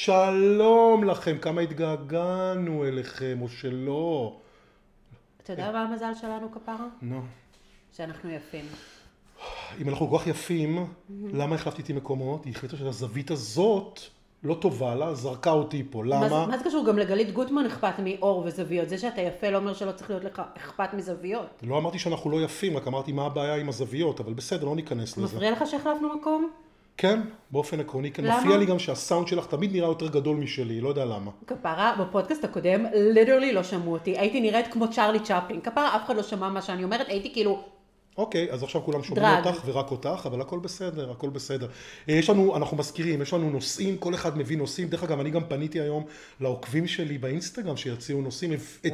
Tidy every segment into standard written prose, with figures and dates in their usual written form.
שלום לכם, כמה התגעגענו אליכם, או שלא. אתה יודע מה המזל שלנו כפרה? נו. שאנחנו יפים. אם אנחנו כל כך יפים, למה החלפתי איתי מקומות? היא החליטה שהזווית הזאת לא טובה לה, זרקה אותי פה. למה? מה זה קשור? גם לגלית גוטמן אכפת מאור וזוויות. זה שאתה יפה לא אומר שלא צריך להיות לך אכפת מזוויות. לא אמרתי שאנחנו לא יפים, רק אמרתי מה הבעיה עם הזוויות, אבל בסדר, לא ניכנס לזה. מפריע לך שהחלפנו מקום? כן, באופן עקרוני, כן. למה? מפריע לי גם שהסאונד שלך תמיד נראה יותר גדול משלי, לא יודע למה. כפרה, בפודקאסט הקודם, ליטרלי לא שמעו אותי. הייתי נראית כמו צ'רלי צ'פלין. כפרה, אף אחד לא שמע מה שאני אומרת. הייתי כאילו... אוקיי, אז עכשיו כולם שומעים אותך ורק אותך, אבל הכל בסדר, הכל בסדר. אנחנו מזכירים, יש לנו נושאים, כל אחד מביא נושאים. דרך אגב, אני גם פניתי היום לעוקבים שלי באינסטגרם שיציעו נושאים,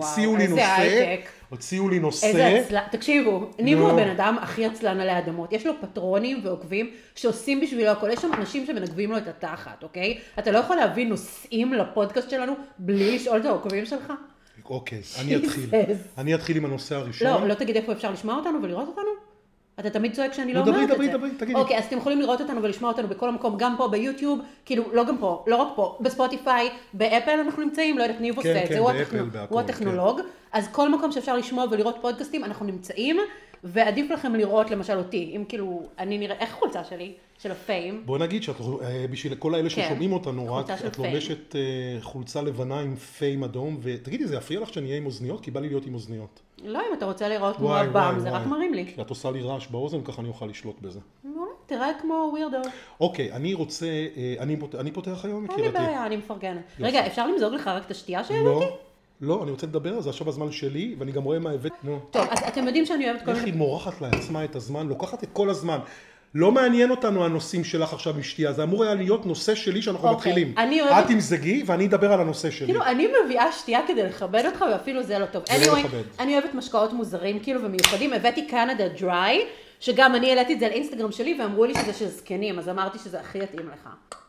הציעו לי נושא. תקשיבו, ניב הוא הבן אדם הכי עצלן עלי אדמות. יש לו פטרונים ועוקבים שעושים בשבילו הכל. יש שם אנשים שמנגבים לו את התחת, אוקיי? אתה לא יכול להביא נושאים לפודקאסט שלנו בלי לשאול את העוקבים שלך? אוקיי, אני אתחיל עם הנושא הראשון. לא תגיד איפה אפשר לשמוע אותנו ולראות אותנו? אתה תמיד צועק שאני לא אומרת את זה. דברי, תגידי. אוקיי, אז אתם יכולים לראות אותנו ולשמוע אותנו בכל המקום, גם פה ביוטיוב, כאילו לא גם פה, לא רק פה, בספוטיפיי, באפל אנחנו נמצאים, לא יודעת, ניב עושה את זה, הוא הטכנולוג. אז כל מקום שאפשר לשמוע ולראות פודקאסטים, אנחנו נמצאים, ועדיף לכם לראות למשל אותי, אם כאילו, אני נראה, איך החולצה שלי, של הפיים? בוא נגיד שבשביל כל האלה ששומעים אותנו, רק את לובשת חולצה לבנה עם פיים אדום, ותגידי, זה יפריע לך שאני אהיה עם אוזניות? כי בא לי להיות עם אוזניות. לא, אם אתה רוצה לראות כמו הבאם, זה רק מרים לי. כי את עושה לי רעש באוזן, ככה אני אוכל לשלוט בזה. תראה כמו ווירדו. אוקיי, אני רוצה, אני פותח היום, אין לי בעיה, אני מפרגנת. רגע, אפשר למזוג לך רק את השתייה שהבאתי? לא, אני רוצה לדבר על זה, עכשיו הזמן שלי, ואני גם רואה מה הבאת. טוב, אז אתם יודעים שאני אוהבת כל... איך היא מורחת לעצמה את הזמן, לוקחת את כל הזמן. לא מעניין אותנו הנושאים שלך עכשיו משתייה, זה אמור היה להיות נושא שלי שאנחנו מתחילים. את תמזגי ואני אדבר על הנושא שלי. כאילו, אני מביאה שתייה כדי לכבד אותך, ואפילו זה לא טוב. אני אוהבת משקאות מוזרים, כאילו, ומיוחדים. הבאתי קנדה דריי, שגם אני העליתי את זה על אינסטגרם שלי, ואמרו לי שזה של זקנים, אז אמרתי שזה הכי יתאים לך.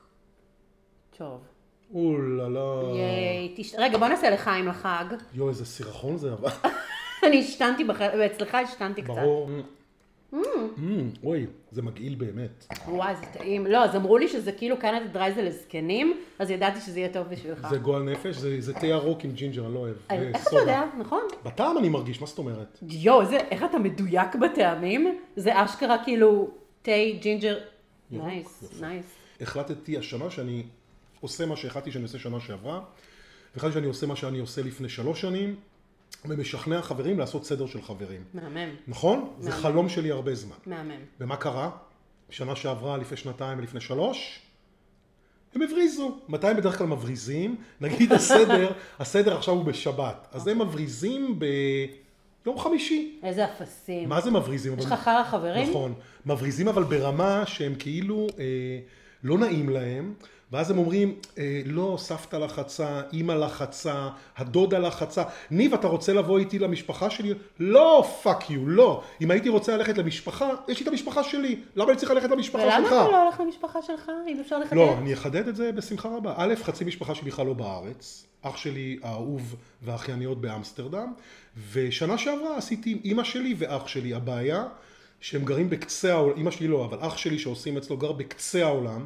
טוב. אוללה. רגע, בוא נעשה לחיים לחג. יו, איזה סירחון זה אבל. אני השתנתי, ואצלך השתנתי קצת. ברור. אוי, זה מגעיל באמת. וואי, זה טעים. לא, אז אמרו לי שזה כאילו קנדה דריי זה לזקנים, אז ידעתי שזה יהיה טוב בשבילך. זה גועל נפש, זה תה ירוק עם ג'ינג'ר, אני לא אוהב. איך אתה יודע, נכון? בטעם אני מרגיש, מה זאת אומרת? יו, איך אתה מדויק בטעמים? זה אשכרה כאילו תה ג'ינג'ר. נייס. החלטתי השנה שאני עושה מה שהחלטתי שאני עושה שנה שעברה, והחלטתי שאני עושה מה שאני עושה לפני 3 שנים, ומשכנע חברים לעשות סדר של חברים. מהמם. נכון? זה חלום שלי הרבה זמן. מהמם. ומה קרה? שנה שעברה, לפני 2 ולפני 3, הם הבריזו. מתי הם בדרך כלל מבריזים? נגיד הסדר עכשיו הוא בשבת. אז הם מבריזים ביום חמישי. איזה אפסים. מה זה מבריזים? יש לך חרא חברים? נכון. מבריזים אבל ברמה שהם כאילו לא נעים להם. ואז הם אומרים, לא, סבתא לחצה, אמא לחצה, הדודה לחצה. ניב, אתה רוצה לבוא איתי למשפחה שלי? לא, fuck you, לא. אם הייתי רוצה ללכת למשפחה, יש לי את המשפחה שלי. למה אני צריך ללכת למשפחה שלך? ולמה אתה לא הולך למשפחה שלך, אם אפשר לחדד? לא, אני אחדד את זה בשמחה רבה. א', חצי משפחה שלי בכלל לא בארץ. אח שלי האהוב והאחייניות באמסטרדם. ושנה שעברה עשיתי עם אמא שלי ואח שלי. הבעיה שהם גרים בקצה העולם, אמא שלי לא, אבל אח שלי שעושים אצלו גר בקצה העולם.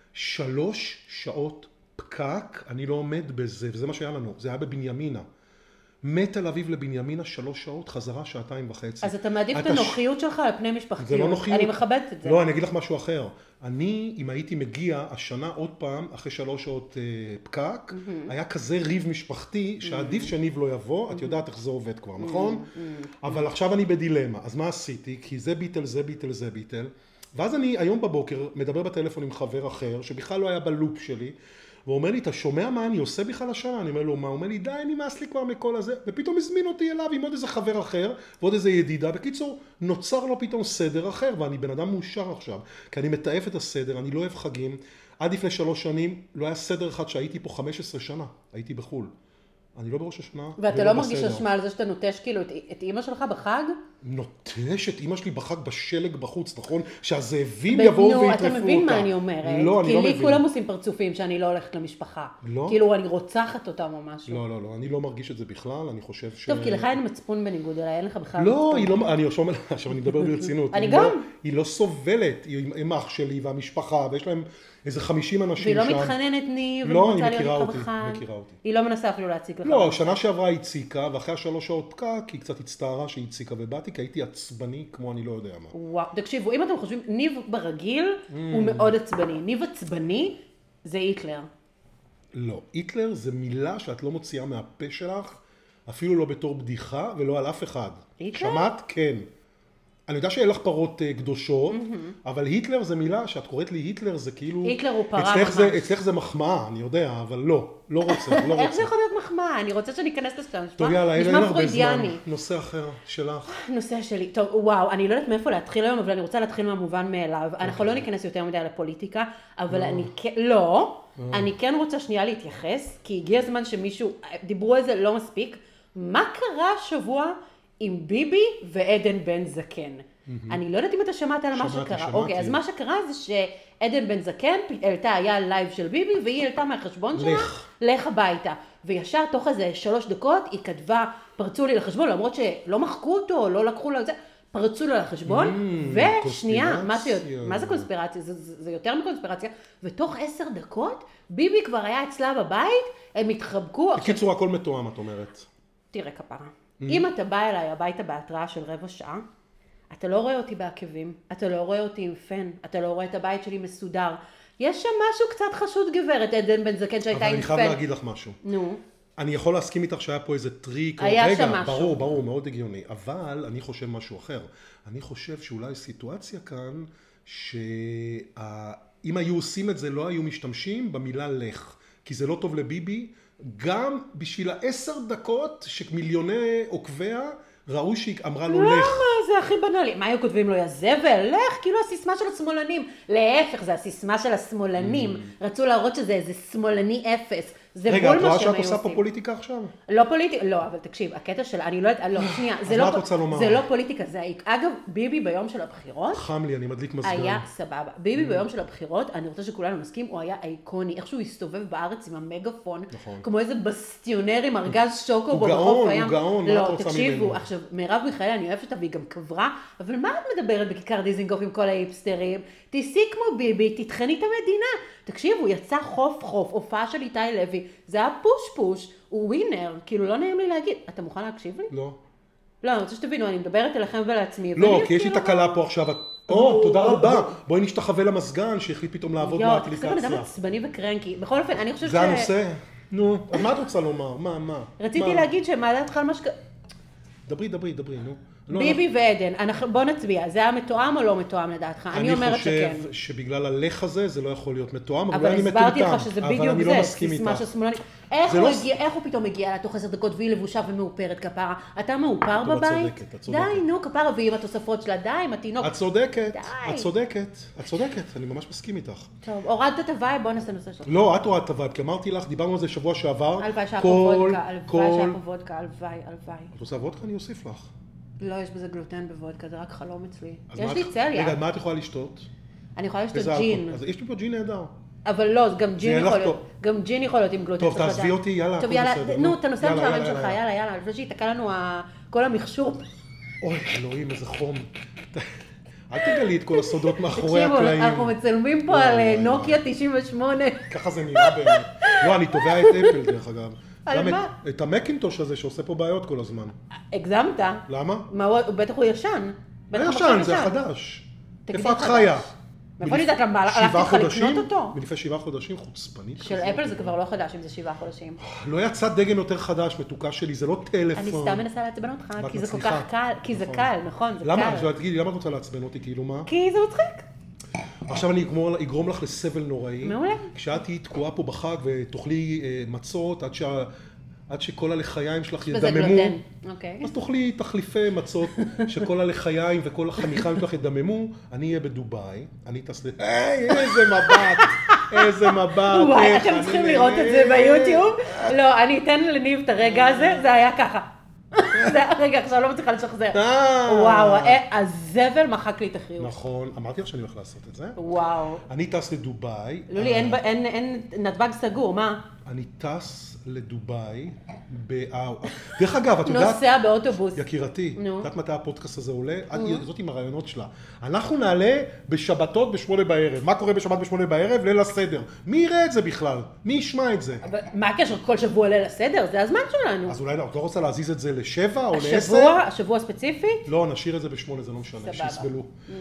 3 שעות פקק, אני לא עומד בזה, וזה מה שהיה לנו, זה היה בבנימינה. מתל אביב לבנימינה 3 שעות, חזרה 2.5 שעות. אז אתה מעדיף את הנוחיות שלך על פני משפחתיות. זה לא נוחיות. אני מכבדת את זה. לא, אני אגיד לך משהו אחר. אני, אם הייתי מגיע השנה עוד פעם, אחרי 3 שעות פקק, היה כזה ריב משפחתי, שעדיף שניב לא יבוא, את יודעת איך זה עובד כבר, נכון? אבל עכשיו אני בדילמה, אז מה עשיתי? כי זה ביטל, זה ביטל, זה ביטל. ואז אני היום בבוקר מדבר בטלפון עם חבר אחר, שבכלל לא היה בלופ שלי, והוא אומר לי, אתה שומע מה אני עושה בכלל השנה? אני אומר לו, מה? הוא אומר לי, די, נמאס לי כבר מכל הזה, ופתאום הזמין אותי אליו עם עוד איזה חבר אחר, ועוד איזה ידידה. בקיצור, נוצר לו פתאום סדר אחר, ואני בן אדם מאושר עכשיו, כי אני מתעף את הסדר, אני לא אוהב חגים. עד לפני 3 שנים, לא היה סדר אחד שהייתי פה 15 שנה, הייתי בחול. אני לא בראש השנה. ואתה לא מרגיש אשמה על זה שאתה נוטש כאילו את אמא שלך בחג? נוטש את אמא שלי בחג בשלג בחוץ, נכון? שהזאבים יבואו ויטרפו אותה. אתה מבין מה אני אומרת? לא, אני לא מבין. כי לי כולם עושים פרצופים שאני לא הולכת למשפחה. לא? כאילו אני רוצחת אותם או משהו. לא, אני לא מרגיש את זה בכלל, אני חושב טוב, כי לך אין מצפון בניגוד אליי, אין לך בכלל מצפון. לא, היא לא, עכשיו אני מדבר ברצינות. אני גם. היא לא סובלת עם אח שלי והמשפחה, ויש להם איזה 50 אנשים שם. שם. והיא לא מתחננת ניב, לא, אני מכירה אותי. היא לא מנסה אפילו להציג לך. לא, שנה שעברה היא הציקה, ואחרי 3 שעות פקק, היא קצת הצטערה שהיא הציקה ובאתי, כי הייתי עצבני כמו אני לא יודע מה. וואו, תקשיבו, אם אתם חושבים, ניב ברגיל הוא מאוד עצבני. ניב עצבני זה היטלר. לא, היטלר זה מילה שאת לא מוציאה מהפה שלך, אפילו לא בתור בדיחה ולא על אף אחד. היטלר? שמעת? כן. אני יודע שאין לך פרות קדושות, אבל היטלר זה מילה, שאת קוראת לי היטלר זה כאילו... היטלר הוא פרה ממש. אצלך זה מחמאה, אני יודע, אבל לא רוצה. איך זה יכול להיות מחמאה? אני רוצה שניכנס לשם. טוב, יאללה, אין הרבה זמן. פרוידיאני. נושא אחר שלך. נושא שלי. טוב, וואו, אני לא יודעת מאיפה להתחיל היום, אבל אני רוצה להתחיל מהמובן מאליו. אנחנו לא ניכנס יותר מדי לפוליטיקה, אבל אני כן... לא. אני כן רוצה שנייה להתייחס, כי הגיע הזמן שמישהו... דיברו על זה לא מספיק. מה קרה השבוע עם ביבי ועדן בן זקן? אני לא יודעת אם אתה שמעת על מה שקרה. אוקיי, אז מה שקרה זה שעדן בן זקן היה לייב של ביבי, והיא העלתה מהחשבון שלה, לך הביתה. וישר תוך איזה 3 דקות היא כתבה, פרצו לי לחשבון, למרות שלא מחקו אותו, לא לקחו לו את זה, פרצו לו לחשבון, ושנייה, מה זה קונספירציה? זה יותר מקונספירציה, ותוך 10 דקות ביבי כבר היה אצלה בבית, הם התחבקו. בקיצור, הכל מתואם, את אומרת. תראה כפרה, אם אתה בא אליי הביתה בהתראה של 15 שעה, אתה לא רואה אותי בעקבים, אתה לא רואה אותי עם פן, אתה לא רואה את הבית שלי מסודר. יש שם משהו קצת חשוד גברת, עדן בן זקן שהייתה עם פן. אבל אני חייב להגיד לך משהו. נו. אני יכול להסכים איתך שהיה פה איזה טריק. היה שם משהו. ברור, מאוד הגיוני. אבל אני חושב משהו אחר. אני חושב שאולי סיטואציה כאן, שאם היו עושים את זה, לא היו משתמשים במילה לך. כי זה לא טוב לביבי. גם בשביל 10 דקות שמיליוני עוקביה, ראוי שהיא אמרה לו לך. למה? זה הכי בנאלי. מה היו כותבים לו? יא זבל? לך, כאילו הסיסמה של השמאלנים. להפך, זה הסיסמה של השמאלנים. רצו להראות שזה איזה שמאלני אפס. זה רגע, בול את מה רואה שהם שאת היו עושה פה עושים. פוליטיקה עכשיו? לא פוליטיקה, לא, אבל תקשיב, הקטע של, אני לא יודעת, לא, שנייה, מה את רוצה לומר? זה לא פוליטיקה, זה, אגב, ביבי ביום של הבחירות, חם לי, אני מדליק מזגן. היה סבבה. ביבי ביום של הבחירות, אני רוצה שכולנו נסכים, הוא היה איקוני, איך שהוא הסתובב בארץ עם המגפון, כמו איזה בסטיונר עם ארגז שוקו בו בחוף הים. הוא גאון, מה את רוצה ממנו? לא, תקשיבו, עכשיו, מרב מיכאלי, אני אוהבת אותה והיא גם קברה, אבל מה את מדברת בכיכר דיזינגוף עם כל ההיפסטרים? תיסי כמו ביבי, תתחני את המדינה. תקשיבו, יצא חוף, הופעה של איתי לוי, זה היה פוש, הוא ווינר, כאילו לא נעים לי להגיד. אתה מוכן להקשיב לי? לא. לא, אני רוצה שתבינו, אני מדברת אליכם ולעצמי. לא, כי יש לי תקלה פה עכשיו. תודה רבה. בואי נשתחווה למזגן, שהחליט פתאום לעבוד באפליקציה. זה בן אדם עצבני וקרנקי. בכל אופן, אני חושבת זה הנושא. נו, אז מה את רוצה לומר? מה? רציתי להגיד שמה דעתך על מה דברי, נו. ביבי ועדן, בוא נצביע, זה היה מתואם או לא מתואם לדעתך? אני אומרת שכן. אני חושב שבגלל הלך הזה זה לא יכול להיות מתואם, אבל הסברתי לך שזה בדיוק זה, סיסמה של שמאלני. איך הוא פתאום הגיע לתוך 10 דקות והיא לבושה ומאופרת כפרה? אתה מאופר בבית? את צודקת. די, נו, כפרה, ועם התוספות שלה, די, עם התינוק. את צודקת, אני ממש מסכים איתך. טוב, הורדת את הווייב, בוא נעשה נושא שלך. לא, את הורדת את הווייב, כי אמרתי לך, דיברנו על זה שבוע שעבר. הלוואי שהיה פה וודקה, הלוואי. את רוצה וודקה? אני אוסיף לך. לא, יש בזה גלוטן בוודקה, זה רק חלום אצלי. יש לי צליה. רגע, מה את יכולה לשתות? אני יכולה לשתות ג'ין. אז יש לי פה ג'ין נהדר. אבל לא, גם ג'ין יכול להיות עם גלוטן. טוב, תעזבי אותי, יאללה, טוב, יאללה, נו, את הנושא המשעמם שלך, יאללה, לפני שיתקע לנו כל המכשור. אוי, אלוהים, איזה חום. אל תגלי את כל הסודות מאחורי הקלעים. תקשיבו, אנחנו מצלמים פה על נוקיה 98. ככה זה נראה באמת. לא, אני תובע את אפל, דרך אגב. על מה? את המקינטוש הזה שעושה פה בעיות כל הזמן. הגזמת. למה? בטח הוא ישן. לא ישן, זה החדש. איפה את חיה? מאיפה אני יודעת למה? הלכתי לך לקנות אותו? מלפני 7 חודשים, חוצפנית. של אפל זה כבר לא חדש אם זה 7 חודשים. לא יצא דגם יותר חדש, מתוקה שלי, זה לא טלפון. אני סתם מנסה לעצבן אותך, כי זה כל כך קל, כי זה קל, נכון, זה קל. למה? תגידי, למה את רוצה לעצבן אותי, כאילו מה? כי זה מצחיק. עכשיו אני אגרום לך לסבל נוראי. מעולה. כשאת תהיי תקועה פה בחג ותאכלי מצות עד שכל הלחיים שלך ידממו, אז תאכלי תחליפי מצות שכל הלחיים וכל החניכיים שלך ידממו, אני אהיה בדובאי, אני טס איזה מבט. וואי, אתם צריכים לראות את זה ביוטיוב. לא, אני אתן לניב את הרגע הזה, זה היה ככה. רגע, עכשיו לא מצליחה לשחזר. וואו, הזבל מחק לי את החיוך. נכון, אמרתי לך שאני הולך לעשות את זה. וואו. אני טס לדובאי. לולי, אין נתב"ג סגור, מה? אני טס לדובאי דרך אגב, את יודעת... נוסע באוטובוס. יקירתי, יודעת מתי הפודקאסט הזה עולה? זאת עם הרעיונות שלה. אנחנו נעלה בשבתות ב8 בערב. מה קורה בשבת ב8 בערב? ליל הסדר. מי יראה את זה בכלל? מי ישמע את זה? מה הקשר? כל שבוע ליל הסדר? זה הזמן שלנו. אז אולי את לא רוצה להזיז את זה ל7 או ל10? השבוע ספציפית? לא, נשאיר את זה ב8, זה לא משנה, שיסבלו.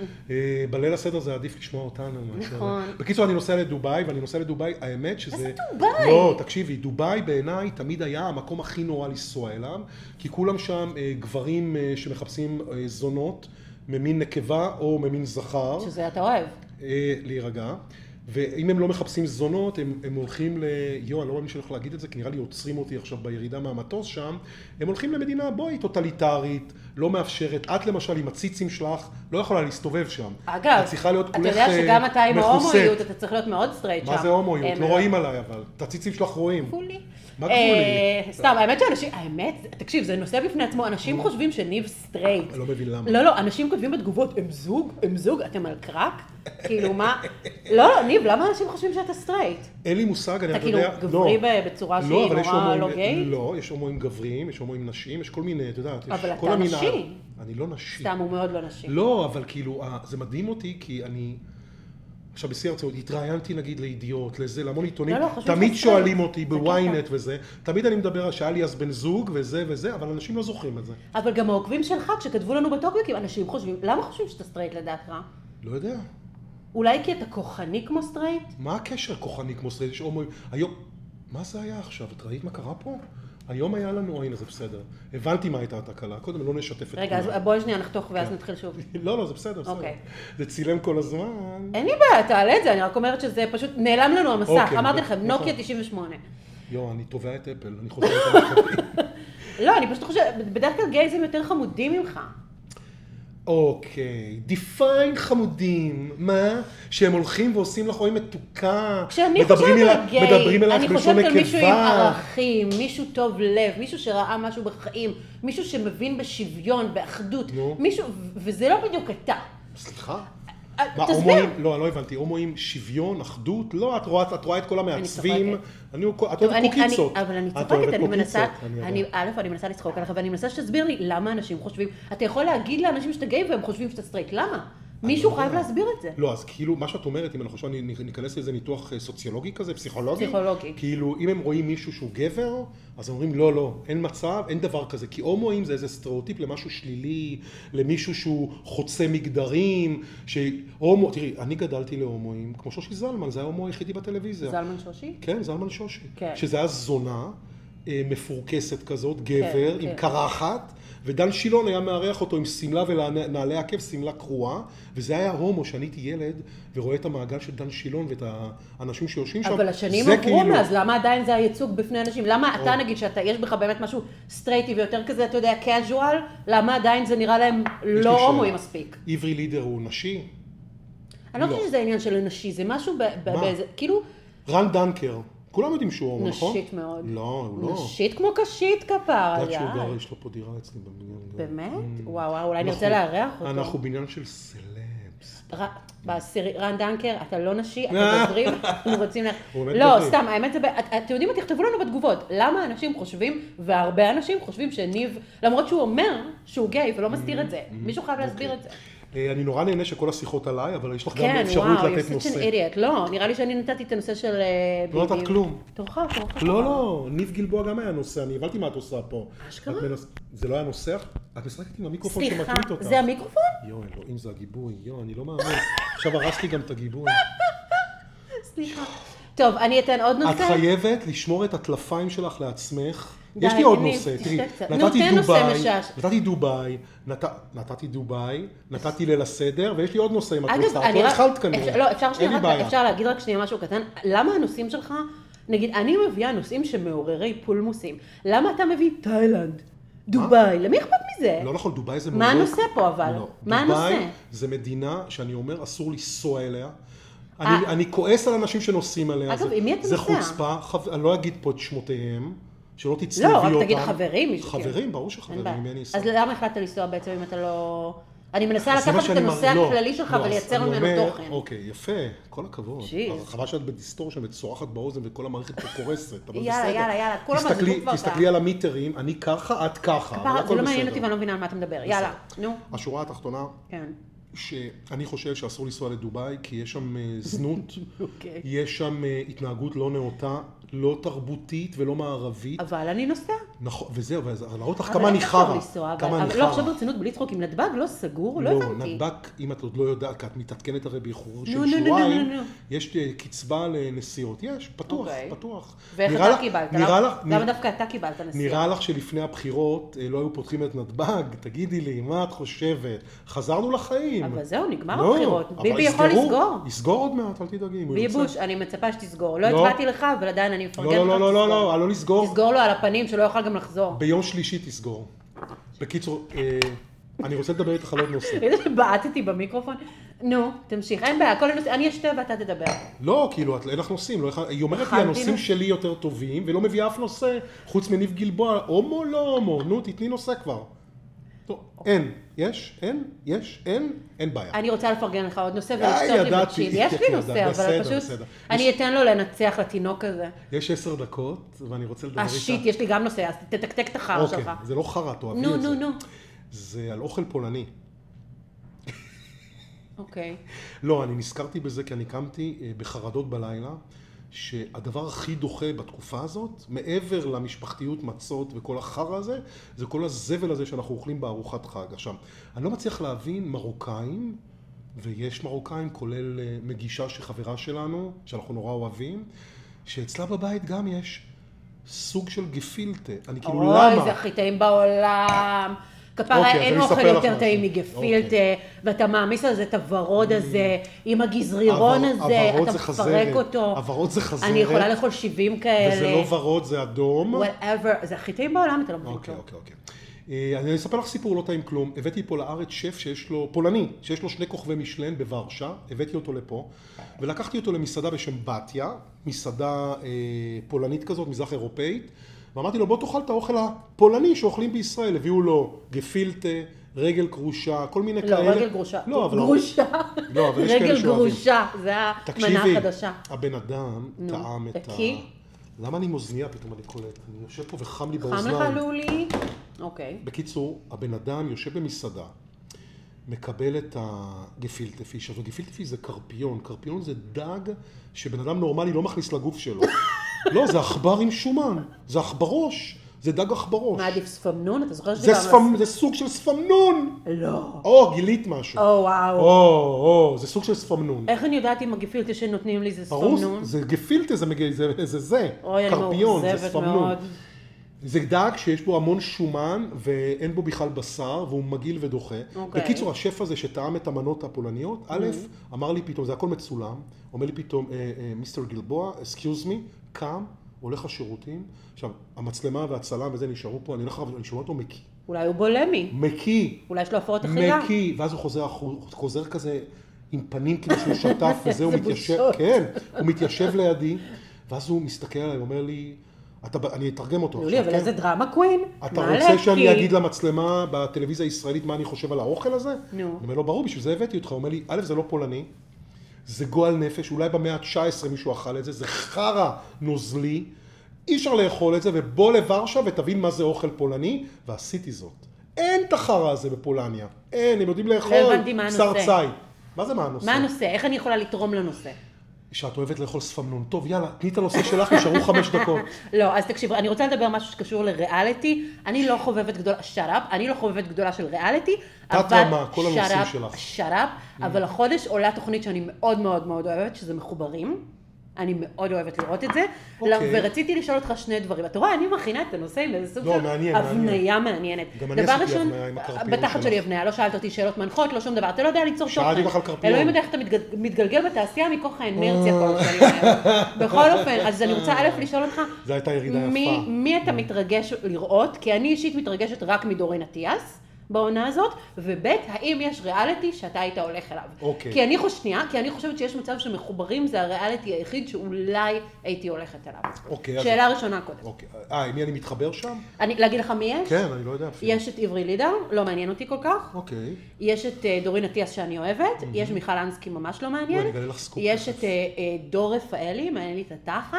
בליל הסדר זה עדיף לשמוע אותנו. נכון. בקיצור, אני נוסע לדובאי, ואני נוסע לדובאי, האמת שזה... איזה דובאי? לא, תקשיבי, דובאי בעיניי תמיד היה המקום הכי נורא לנסוע אליו, כי כולם שם גברים שמחפשים זונות, ממין נקבה או ממין זכר. שזה אתה אוהב. להירגע. ואם הם לא מחפשים זונות, הם הולכים אני לא מאמין שאני יכול להגיד את זה, כי נראה לי עוצרים אותי עכשיו בירידה מהמטוס שם, הם הולכים למדינה טוטליטרית, לא מאפשרת. את למשל עם הציצים שלך, לא יכולה להסתובב שם. אגב, את צריכה להיות כולך אתה יודע שגם אתה עם ההומואיות, אתה צריך להיות מאוד סטרייט שם. מה זה הומואיות? לא רואים עליי אבל. את הציצים שלך רואים. גבולי. מה גבולי? סתם, האמת שאנשים, תקשיב, זה נושא בפני עצמו, אנשים חושבים שניב סטרייט. לא מבין למה. לא, אנשים כותבים בתגובות, הם זוג, אתם על קרק? כאילו מה? לא, ניב, למה אנשים חושבים שאתה סטרייט? אין לי מושג, אני אתה כאילו גברי בצורה שהיא נורא לא גיי? לא, יש הומואים גבריים, יש הומואים נשים, יש כל מיני, אתה יודעת, אבל אתה נשי. אני לא נשי. סתם, הוא מאוד לא נשי. לא, אבל כאילו, זה מדהים אותי, כי אני... עכשיו בשיא הרצאות, התראיינתי נגיד לידיעות, לזה, להמון עיתונים, תמיד שואלים אותי בוויינט וזה, תמיד אני מדבר שהיה לי אז בן זוג וזה וזה, אבל אנשים לא זוכרים את זה. אבל גם העוקבים שלך, כשכתבו לנו בטוקבקים, אנשים חושבים, למה חושבים שאתה סטרייט לדעתך? לא יודע. אולי כי אתה כוחני כמו סטרייט? מה הקשר כוחני כמו סטרייט? יש הומואים, היום, מה זה היה עכשיו? את ראית מה קרה פה? היום היה לנו, הנה זה בסדר. הבנתי מה הייתה התקלה, קודם לא נשתף את כולם. רגע, אז בואי שנייה נחתוך ואז נתחיל שוב. לא, זה בסדר, בסדר. זה צילם כל הזמן. אין לי בעיה, תעלה את זה, אני רק אומרת שזה פשוט נעלם לנו המסך. אמרתי לכם, נוקיה 98. אני תובע את אפל, אני חוזר את המחקרים. לא, אני פשוט חושבת, בדרך כלל גייזים יותר חמודים ממך. אוקיי, דיפיין חמודים, מה? שהם הולכים ועושים לך רואים מתוקה, כשאני חושבת על גיי, אני חושבת על מישהו עם נקבה. ערכים, מישהו טוב לב, מישהו שראה משהו בחיים, מישהו שמבין בשוויון, באחדות, מישהו, וזה לא בדיוק אתה. סליחה? תסביר. לא, אני לא הבנתי, הומואים שוויון, אחדות, לא, את רואה את כל המעצבים, את אוהבת קוקיצות. אבל אני צוחקת, אני מנסה לצחוק עליך, ואני מנסה שתסביר לי למה אנשים חושבים, אתה יכול להגיד לאנשים שאתה גיי והם חושבים שאתה סטרייט, למה? מישהו חייב להסביר את זה. לא, אז כאילו, מה שאת אומרת, אם אני חושב, אני ניכנס לאיזה ניתוח סוציולוגי כזה, פסיכולוגי. פסיכולוגי. כאילו, אם הם רואים מישהו שהוא גבר, אז הם אומרים, לא, אין מצב, אין דבר כזה. כי הומואים זה איזה סטריאוטיפ למשהו שלילי, למישהו שהוא חוצה מגדרים, תראי, אני גדלתי להומואים, כמו שושי זלמן, זה היה ההומו היחידי בטלוויזיה. זלמן שושי? כן, זלמן שושי. כן. שזה היה זונה, מפורקסת כזאת, גבר, עם קרחת. ודן שילון היה מארח אותו עם סמלה ונעלי עקב, סמלה קרועה, וזה היה הומו שאני הייתי ילד ורואה את המעגל של דן שילון ואת האנשים שיושבים שם. אבל השנים עברו מאז, למה עדיין זה הייצוג בפני אנשים? למה אתה נגיד שיש בך באמת משהו סטרייטי ויותר כזה, אתה יודע, קאז'ואל, למה עדיין זה נראה להם לא הומואי מספיק? עברי לידר הוא נשי? אני לא חושבת שזה עניין של נשי, זה משהו באיזה, כאילו... רן דנקר. כולם יודעים שהוא הומו, נכון? נשית מאוד. לא, הוא לא. נשית כמו קשית כפר. יודעת שהוא גר, יש לו פה דירה אצלי בבניין. באמת? וואו, אולי נרצה לארח אותו. אנחנו בניין של סלבס. רן דנקר, אתה לא נשי, אתה דוברים, אנחנו רוצים לא, סתם, האמת זה, אתם יודעים מה, תכתבו לנו בתגובות, למה אנשים חושבים, והרבה אנשים חושבים שניב, למרות שהוא אומר שהוא גיי ולא מסתיר את זה, מישהו חייב להסביר את זה. אני נורא נהנה שכל השיחות עליי, אבל יש לך גם אפשרות לתת נושא. כן, וואו, you're such an idiot. לא, נראה לי שאני נתתי את הנושא של... לא נתת כלום. תורך. לא, ניב גלבוע גם היה נושא, אני הבנתי מה את עושה פה. אשכרה? זה לא היה נושא? את משחקת עם המיקרופון שמקליט אותך. זה המיקרופון? אלוהים, זה הגיבוי. אני לא מאמין. עכשיו הרסתי גם את הגיבוי. סליחה. טוב, אני אתן עוד נושא. את חייבת לשמור את הטלפיים שלך לעצמך. יש לי עוד נושא, תראי, נתתי דובאי, נתתי ליל הסדר, ויש לי עוד נושא אם את רוצה, את לא התחלת כנראה. לא, אפשר להגיד רק שנייה משהו קטן, למה הנושאים שלך, נגיד, אני מביאה נושאים שמעוררי פולמוסים, למה אתה מביא תאילנד, דובאי, למי אכפת מזה? לא נכון, דובאי זה מעורר. מה הנושא פה אבל? מה הנושא? דובאי זה מדינה שאני אומר אסור לנסוע אליה. אני כועס על אנשים שנוסעים עליה. אגב, עם מי אתה נוסע? זה חוצפה, אני לא אגיד פה את שמותיהם. שלא תצלבי אותם. לא, רק תגיד חברים. חברים, ברור שחברים, ממני ישראל. אז למה החלטת לנסוע בעצם אם אתה לא... אני מנסה לקחת את הנושא הכללי שלך ולייצר ממנו תוכן. אוקיי, יפה, כל הכבוד. חבל שאת בדיסטורשן וצורחת באוזן וכל המערכת פה קורסת. יאללה, כולם עזבו כבר. תסתכלי על המיטרים, אני ככה, את ככה. זה לא מעניין אותי ואני לא מבינה על מה אתה מדבר. יאללה, נו. השורה התחתונה, שאני חושב שאסור לנסוע לדובאי, כי יש שם זנות, יש שם התנהגות לא נאותה, לא תרבותית ולא מערבית. אבל אני נוסע. נכון, וזהו, להראות לך כמה אני חרה. לא, עכשיו ברצינות בלי צחוק, אם נתב"ג לא סגור, לא הבנתי. לא, נתב"ג, אם את עוד לא יודעת, כי את מתעדכנת הרי באיחור של שבועיים, יש קצבה לנסיעות, יש, פתוח. ואיך אתה קיבלת? למה דווקא אתה קיבלת נסיעות? נראה לך שלפני הבחירות לא היו פותחים את נתב"ג, תגידי לי, מה את חושבת? חזרנו לחיים. אבל זהו, נגמר הבחירות. ביבי יכול לסגור. יסגור עוד מעט, אל תדאגי. ביבי בוש, אני מצפה שתסגור. לא הצבעתי לך, אבל עדיין אני מפרגן לך תסגור. לא לסגור. תסגור לו על הפנים שלא יוכל גם לחזור. ביום שלישי תסגור. בקיצור, אני רוצה לדבר איתך על עוד נושא. איזה שבעטתי במיקרופון. נו, תמשיך. אין בעיה, כל הנושא, אני אשתה ואתה תדבר. לא, כאילו, אין לך נושאים. היא אומרת לי, הנושאים שלי יותר טובים, ולא מביאה אף נושא, חוץ מניב גלבוע. הומו, לא הומו. נו, תתני נושא כבר. אין. יש? אין בעיה. אני רוצה לפרגן לך עוד נושא ולשתות לי בצ'יל. יש לי נושא, אבל פשוט אני אתן לו לנצח לתינוק הזה. יש 10 דקות, ואני רוצה לדבר איתה. שיט, יש לי גם נושא, אז תתקתק את החר שלך. אוקיי, זה לא חר, תאהבי את זה. נו. זה על אוכל פולני. אוקיי. לא, אני נזכרתי בזה כי אני קמתי בחרדות בלילה, שהדבר הכי דוחה בתקופה הזאת, מעבר למשפחתיות מצות וכל החר הזה, זה כל הזבל הזה שאנחנו אוכלים בארוחת חג. עכשיו, אני לא מצליח להבין מרוקאים, ויש מרוקאים, כולל מגישה שחברה שלנו, שאנחנו נורא אוהבים, שאצלה בבית גם יש סוג של גפילטה. אני כאילו, למה? אוי, זה הכי טעים בעולם. כפרה, אין אוכל יותר טעים מגפילטה, ואתה מעמיס על זה את הוורוד הזה, עם הגזרירון הזה, אתה מפרק אותו. הוורוד זה חזרת. אני יכולה לאכול 70 כאלה. וזה לא ורוד, זה אדום. whatever, זה הכי טעים בעולם, אתה לא מבין כלום. אוקיי. אני אספר לך סיפור לא טעים כלום. הבאתי פה לארץ שף שיש לו, פולני, שיש לו 2 כוכבי משלן בוורשה, הבאתי אותו לפה, ולקחתי אותו למסעדה בשם בתיה, מסעדה פולנית כזאת, מזרח אירופאית, ואמרתי לו, בוא תאכל את האוכל הפולני שאוכלים בישראל. הביאו לו גפילטה, רגל גרושה, כל מיני כאלה. לא, רגל גרושה. גרושה. לא, אבל יש כאלה רגל גרושה, זה המנה החדשה. תקשיבי, הבן אדם טעם את ה... למה אני מוזניה פתאום אני קולט? אני יושב פה וחם לי באוזניים. חם לך לולי? אוקיי. בקיצור, הבן אדם יושב במסעדה, מקבל את הגפילטה פיש. אבל גפילטה פיש זה קרפיון. קרפיון זה דג שבן אדם נורמלי לא מכניס לגוף שלו. לא, זה עכבר עם שומן. זה עכברוש. זה דג עכברוש. מה עדיף, ספמנון? אתה זוכר שדיברנו? זה סוג של ספמנון. לא. גילית משהו. וואו. זה סוג של ספמנון. איך אני יודעת אם הגפילטה שנותנים לי זה ספמנון? ברור, זה גפילטה, זה קרפיון, זה ספמנון. זה דג שיש בו המון שומן ואין בו בכלל בשר והוא מגעיל ודוחה. בקיצור, השף הזה שטעם את המנות הפולניות, א', אמר לי פתאום, זה הכל מצולם, אומר לי פתאום, מיסטר גלבוע, excuse me, קם, הולך לשירותים. עכשיו, המצלמה והצלם וזה נשארו פה, אני שומע אותו מקי. אולי הוא בולמי. מקי. אולי יש לו הפרעות אכילה. מקי, ואז הוא חוזר כזה עם פנים כאילו שהוא שטף וזה, הוא מתיישב, כן, הוא מתיישב לידי, ואז הוא מסתכל עליי, הוא אומר לי, אני אתרגם אותו. יולי, אבל איזה דרמה קווין. אתה רוצה שאני אגיד למצלמה בטלוויזיה הישראלית מה אני חושב על האוכל הזה? נו. אני אומר לו, ברור, בשביל זה הבאתי אותך. הוא אומר לי, א', זה לא פולני, זה גועל נפש, אולי במאה ה-19 מישהו אכל את זה, זה חרא נוזלי, אי אפשר לאכול את זה, ובוא לוורשה ותבין מה זה אוכל פולני, ועשיתי זאת. אין את החרא הזה בפולניה. אין, הם יודעים לאכול בשר ציד. מה זה מה הנושא? מה הנושא? איך אני יכולה לתרום לנושא? שאת אוהבת לאכול ספמנון. טוב, יאללה, תני את הנושא שלך, נשארו 5 דקות. לא, אז תקשיב, אני רוצה לדבר משהו שקשור לריאליטי. אני לא חובבת גדולה, אני לא חובבת גדולה של ריאליטי. תת-רמה, כל הנושאים שלך. אבל החודש עולה תוכנית שאני מאוד מאוד מאוד אוהבת, שזה מחוברים. אני מאוד אוהבת לראות את זה. ורציתי לשאול אותך 2 דברים. אתה רואה, אני מכינה את הנושא עם איזה סוג של הבניה מעניינת. גם אני עשיתי הבניה עם הקרפיון שלך. בתחת שלי הבניה, לא שאלת אותי שאלות מנחות, לא שום דבר. אתה לא יודע ליצור תוכן. שאלתי לך על קרפיון. אלוהים יודע איך אתה מתגלגל בתעשייה מכוח האנרציה כל שאני אומרת. בכל אופן, אז אני רוצה א' לשאול אותך. זו הייתה ירידה יפה. מי אתה מתרגש לראות? כי אני אישית מתרגשת רק מדורין אטיאס. בעונה הזאת, וב' האם יש ריאליטי שאתה היית הולך אליו. אוקיי. כי אני חושבת שיש מצב שמחוברים זה הריאליטי היחיד שאולי הייתי הולכת אליו. אוקיי. שאלה ראשונה קודם. אוקיי. עם מי אני מתחבר שם? להגיד לך מי יש? כן, אני לא יודע אפילו. יש את עברי לידר, לא מעניין אותי כל כך. אוקיי. יש את דורין אטיאס שאני אוהבת, יש מיכל אנסקי ממש לא מעניין. אני אגלה לך סקופ. יש את דור רפאלי, מעניין לי את התחת.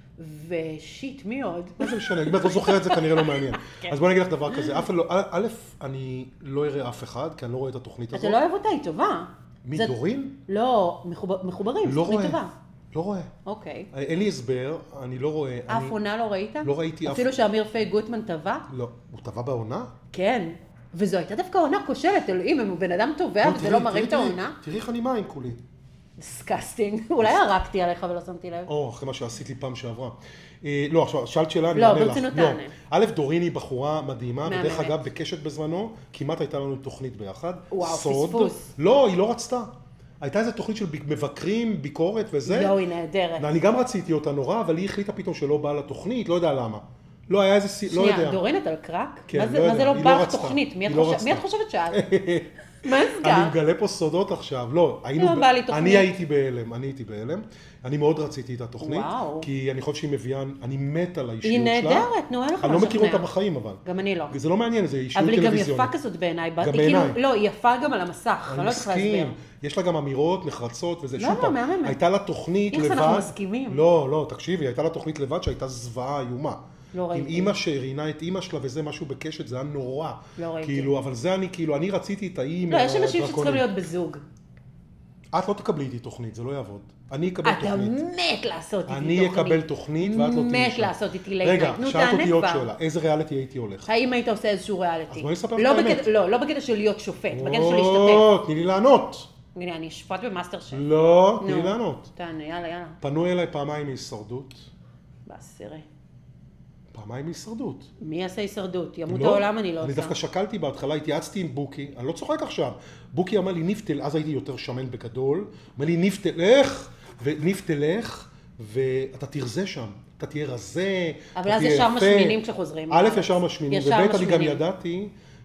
ושיט, מי עוד? מה זה משנה, אם את לא זוכרת את זה כנראה לא מעניין. אז בואי נגיד לך דבר כזה, א', אני לא אראה אף אחד, כי אני לא רואה את התוכנית הזאת. אתה לא אוהב אותה, היא טובה. מי, דורין? לא, מחוברים, זו תוכנית טובה. לא רואה. אוקיי. אין לי הסבר, אני לא רואה. אף עונה לא ראית? לא ראיתי אף... אפילו שאמיר פיי גוטמן טבע? לא. הוא טבע בעונה? כן. וזו הייתה דווקא עונה כושלת, אלוהים, הוא בן אדם טובע וזה לא מרים את העונה. תראי איך אני מים כולי. דיסקסטינג. אולי הרקתי עליך ולא שמתי לב. אחרי מה שעשית לי פעם שעברה. לא, עכשיו, שאלת שאלה, אני לא, אענה לך. ברצינות תענה. א', דורין היא בחורה מדהימה, ודרך אגב, בקשת בזמנו, כמעט הייתה לנו תוכנית ביחד. וואו, סוד. פספוס. לא, היא לא רצתה. הייתה איזו תוכנית של מבקרים, ביקורת וזה. לא, היא נהדרת. ואני גם רציתי אותה נורא, אבל היא החליטה פתאום שלא באה לתוכנית, לא יודע למה. לא, היה איזה, לא יודע. שנייה, דורין, אתה על קרק? כן, מה זה לא בא לתוכנית? מי את חושבת שאת? מה נסגר? אני מגלה פה סודות עכשיו, לא, אני הייתי בהלם, אני מאוד רציתי את התוכנית, כי אני חושב שהיא מביאה, אני מת על האישיות שלה. היא נהדרת, נו, אין לך אני לא מכיר אותה בחיים אבל. גם אני לא. זה לא מעניין, זה אישיות טלוויזיונית. אבל היא גם יפה כזאת בעיניי. גם בעיניי. לא, היא יפה גם על המסך, אני לא צריכה להסביר. יש לה גם אמירות נחרצות וזה. לא, מהממת. הייתה לה תוכנית לבד. איך אנחנו מסכימים? לא, תקשיבי, הייתה לה תוכנית לבד שהייתה זוועה איומה. לא ראיתי. עם אמא שראיינה את אמא שלה וזה משהו בקשת, זה היה נורא. לא ראיתי. כאילו, אבל זה אני רציתי את האי... לא, יש אנשים שצריכים להיות בזוג. את לא תקבלי איתי תוכנית, זה לא יעבוד. אני אקבל תוכנית. אתה מת לעשות איתי תוכנית. אני אקבל תוכנית ואת לא תהיי מת לעשות איתי לייט. רגע, שאלת אותי עוד שאלה, איזה ריאליטי הייתי הולך? האם היית עושה איזשהו ריאליטי? אז בואי נספר את האמת. לא בקטע של להיות שופט, בקטע של להשתתף. לא, תני לי לענות. הנה, אני אשפט במאסטר שף. לא, תני לי לענות. תענה, יאללה. פנו אליי פעמיים מהישרדות. בעשירי. פעמיים מהישרדות. מי יעשה הישרדות? ימות העולם אני לא עושה. אני דווקא שקלתי בהתחלה, התייעצתי עם בוקי, אני לא צוחק עכשיו. בוקי אמר לי, נפתל, אז הייתי יותר שמן בגדול, אמר לי, נפתלך, ואתה תרזה שם. אתה תהיה רזה, אבל אז ישר משמינים כשחוזרים. א', ישר משמינים, וב' אני גם ידעתי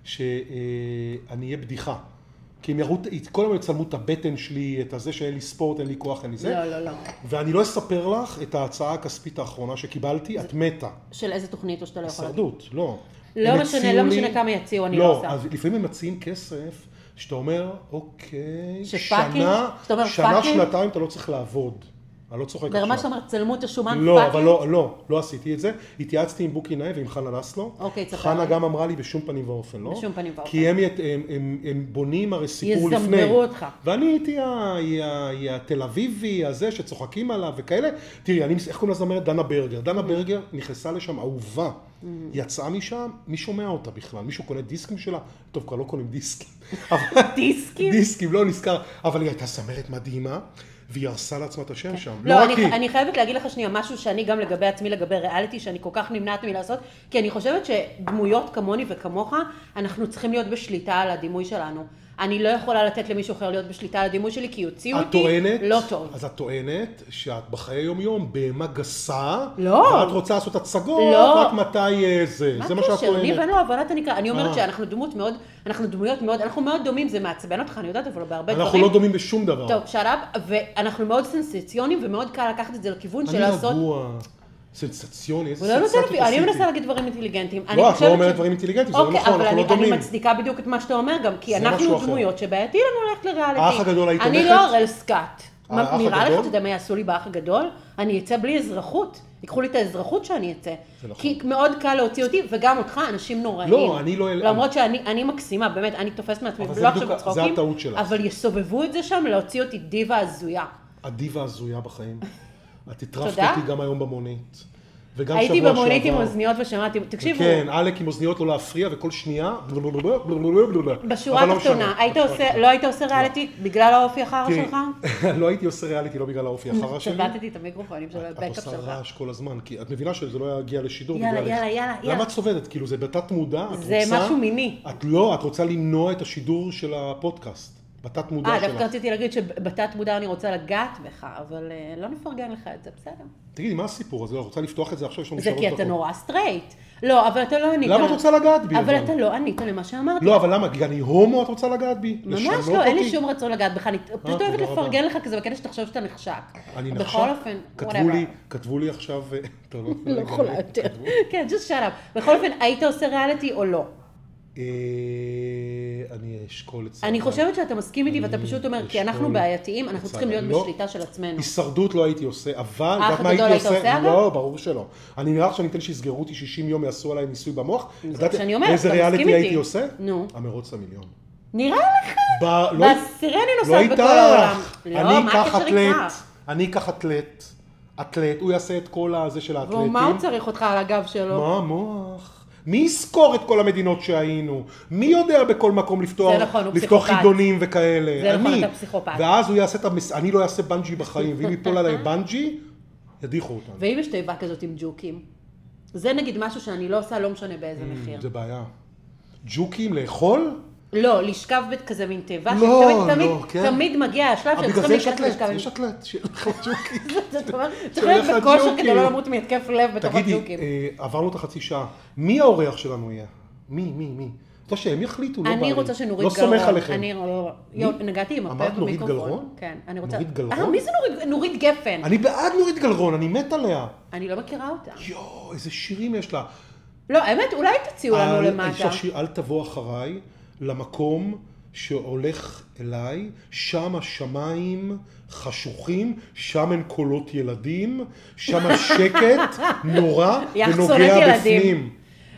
שאני אהיה בדיחה. כי הם יראו, כל הזמן יצלמו את הבטן שלי, את הזה שאין לי ספורט, אין לי כוח, אין לי זה. לא. ואני לא אספר לך את ההצעה הכספית האחרונה שקיבלתי, את מתה. של איזה תוכנית או שאתה לא יכול להגיד? הישרדות, לא. לא משנה כמה יציעו, אני לא עושה. לא, אז לפעמים הם מציעים כסף, שאתה אומר, אוקיי, שנתיים אתה לא צריך לעבוד. אני לא צוחק עכשיו. ברמה שאתה אומר, צלמו את השומן פאקינג? לא, אבל לא עשיתי את זה. התייעצתי עם בוקי נאי ועם חנה לסלו. אוקיי, צפר. חנה גם אמרה לי בשום פנים ואופן, לא? בשום פנים ואופן. כי הם בונים הרי סיפור לפני. יזמברו אותך. ואני הייתי התל אביבי הזה שצוחקים עליו וכאלה. תראי, איך קוראים לזמרת? דנה ברגר. דנה ברגר נכנסה לשם אהובה. יצאה משם, מי שומע אותה בכלל? מישהו קונה דיסקים שלה? טוב, כבר לא קונים דיסקים. דיסקים? דיסקים, לא נזכר. אבל היא הייתה זמרת מדהימה. והיא הרסה לעצמה את השם שם. לא, אני חייבת להגיד לך שנייה משהו שאני גם לגבי עצמי, לגבי ריאליטי, שאני כל כך נמנעת מלעשות, כי אני חושבת שדמויות כמוני וכמוך, אנחנו צריכים להיות בשליטה על הדימוי שלנו. אני לא יכולה לתת למישהו אחר להיות בשליטה על הדימוי שלי, כי יוציאו אותי לא טוב. אז את טוענת שאת בחיי יום-יום בהמה גסה, לא. ואת רוצה לעשות הצגות, רק מתי זה. זה מה שאת טוענת. אני ואין לו הבנת הנקרא. אני אומרת שאנחנו דמויות מאוד, אנחנו מאוד דומים, זה מעצבן אותך, אני יודעת, אבל בהרבה דברים. אנחנו לא דומים בשום דבר. טוב, שאלה, ואנחנו מאוד סנסציוניים, ומאוד קל לקחת את זה לכיוון של לעשות... אני רגוע. סנסציוני, איזה סנסציות עשיתי. אני מנסה להגיד דברים אינטליגנטיים. לא, את לא אומרת דברים אינטליגנטיים, זה לא נכון, אנחנו לא דומים. אבל אני מצדיקה בדיוק את מה שאתה אומר גם, כי אנחנו דמויות שבעייתי לנו ללכת לריאליטי. האח הגדול היית הולכת? אני לא הראל סקאט. נראה לך, אתה יודע מה יעשו לי באח הגדול? אני אצא בלי אזרחות. ייקחו לי את האזרחות שאני אצא. כי מאוד קל להוציא אותי, וגם אותך, אנשים נוראים. לא, אני לא... למרות שאני מקסימה, באמת, אני תופסת מעצמי, לא עכשיו בצחוקים. זה הטעות שלך. אבל יסובבו את זה שם, להוציא אותי דיבה הזויה. הדיבה הזויה בחיים. את התרפת אותי גם היום במונית. הייתי במונית עם אוזניות ושמעתי, תקשיבו. כן, עלק עם אוזניות לא להפריע וכל שנייה. בשורה התחתונה, לא היית עושה ריאליטי בגלל האופי החרא שלך? לא הייתי עושה ריאליטי לא בגלל האופי החרא שלי. צבטתי את המיקרופונים של הבקאפ שלך. את עושה רעש כל הזמן, כי את מבינה שזה לא יגיע לשידור. יאללה. למה את סובדת? כאילו זה בתת מודע. זה משהו מיני. לא, את רוצה למנוע את השידור של הפודקאסט. בתת מודע שלך. דווקא רציתי להגיד שבתת מודע אני רוצה לגעת בך, אבל לא נפרגן לך את זה, בסדר. תגידי, מה הסיפור הזה? רוצה לפתוח את זה עכשיו? זה כי אתה נורא סטרייט. לא, אבל אתה לא ענית. למה את רוצה לגעת בי? אבל אתה לא ענית למה שאמרתי. לא, אבל למה? כי אני הומו את רוצה לגעת בי? ממש לא, אין לי שום רצון לגעת בך. אני פשוט אוהבת לפרגן לך, כי זה בקטע שתחשוב שאתה נחשק. אני נחשק? בכל אופן, כתבו לי עכשיו... לא יכולה יותר. כן, just shut up. בכל אופן, היית עושה ריאליטי או לא? אני אשקול את זה. אני חושבת שאתה מסכים איתי ואתה פשוט אומר, כי אנחנו בעייתיים, אנחנו צריכים להיות בשליטה של עצמנו. הישרדות לא הייתי עושה, אבל... אח הגדול היית עושה? לא, ברור שלא. אני נראה שאני אתן שיסגרו אותי 60 יום, יעשו עליי ניסוי במוח. זה מה שאני אומרת, איזה אתה מסכים ריאליטי איתי. הייתי עושה? נו. המרוץ למיליון. נראה לך? בעשירי אני לא נוסעת בכל העולם. איתך. אני אקח אתלט, הוא יעשה את כל הזה של האתלטים. ומה הוא צריך אותך על הגב שלו? מה המוח? מי יזכור את כל המדינות שהיינו? מי יודע בכל מקום לפתוח חידונים וכאלה? זה נכון, אתה פסיכופת. ואז הוא יעשה אני לא אעשה בנג'י בחיים, ואם יפול עליי בנג'י, ידיחו אותנו. ואם יש תיבה כזאת עם ג'וקים? זה נגיד משהו שאני לא עושה, לא משנה באיזה מחיר. זה בעיה. ג'וקים לאכול? לא, לשכב כזה מין תיבה, תמיד מגיע השלב שצריכים להיכנס לשכב. יש אתלט של ג'וקים. צריך להיות בכושר כדי לא למות מהתקף לב בתוך הג'וקים. תגידי, עברנו את החצי שעה. מי האורח שלנו יהיה? מי? אתה שהם יחליטו, לא אני רוצה שנורית גלרון. לא סומך עליכם. נגעתי עם הפה במיקרופון. אמרת נורית גלרון? כן, אני רוצה... נורית גלרון? מי זה נורית גפן? אני בעד נורית גלרון, אני מת עליה. אני לא מכירה אותה. יואו, איזה שירים יש לה. לא, האמת, אולי תציעו לנו למטה. אל תבוא אחריי למקום שהולך אליי, שם השמיים חשוכים, שם אין קולות ילדים, שם השקט נורא ונוגע בפנים.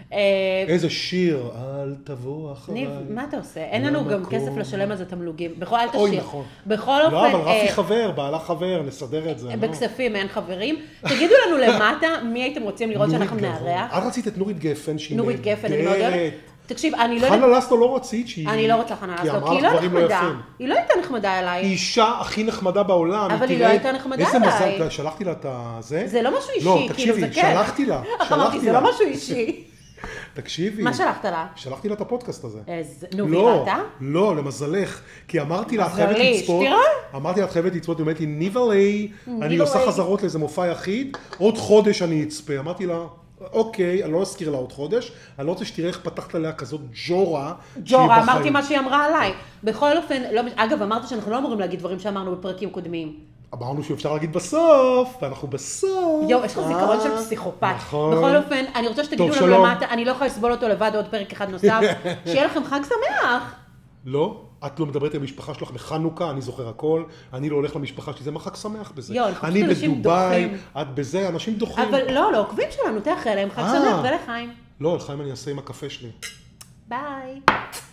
איזה שיר, אל תבוא אחריי. ניב, מה אתה עושה? אין לנו גם כסף לשלם על זה תמלוגים. אל תשאיר. אוי, נכון. בכל אופן... לא, אבל רפי חבר, בעלה חבר, נסדר את זה. בכספים אין חברים. תגידו לנו למטה מי הייתם רוצים לראות שאנחנו נארח. את רצית את נורית גפן, שהיא נורית גפן, אני מאוד אוהבת. תקשיב, אני לא יודעת... חנה לסטו לא רצית שהיא... אני לא רוצה חנה לסטו, כי היא לא נחמדה. היא לא הייתה נחמדה אליי. היא אישה הכי נחמדה בעולם. אבל היא לא הייתה נחמדה אליי. איזה מזל, שלחתי לה את זה. זה לא משהו אישי, לא, כאילו תקשיבי, זה כן. שלחתי לה. אמרתי, זה לא משהו אישי. תקשיבי. מה שלחת לה? שלחתי לה את הפודקאסט הזה. נו, והראתה? לא, למזלך. כי אמרתי לה, את חייבת לצפות. אמרתי לה, את חייבת לצפות, ואומרת לי, ניבלי, אני עושה חזרות לאיזה מופע יחיד, עוד חודש אני אצפה. אמרתי לה, אוקיי, אני לא אזכיר לה עוד חודש, אני לא רוצה שתראה איך פתחת עליה כזאת ג'ורה. ג'ורה, אמרתי מה שהיא אמרה עליי. בכל אופן, אגב, אמרת שאנחנו לא אמורים להגיד דברים שאמרנו בפרקים קודמים. אמרנו שאפשר להגיד בסוף, ואנחנו בסוף. יו, יש לך זיכרון של פסיכופת. נכון. בכל אופן, אני רוצה שתגידו לנו למטה, אני לא יכולה לסבול אותו לבד עוד פרק אחד נוסף. שיהיה לכם חג שמח. לא, את לא מדברת עם המשפחה שלך בחנוכה, אני זוכר הכל, אני לא הולך למשפחה שלי, זה מה חג שמח בזה. אני בדוביי, את בזה, אנשים דוחים. אבל לא, עוקבים שלנו, תאחל להם חג שמח ולחיים. לא, לחיים אני אעשה עם הקפה שלי. ביי.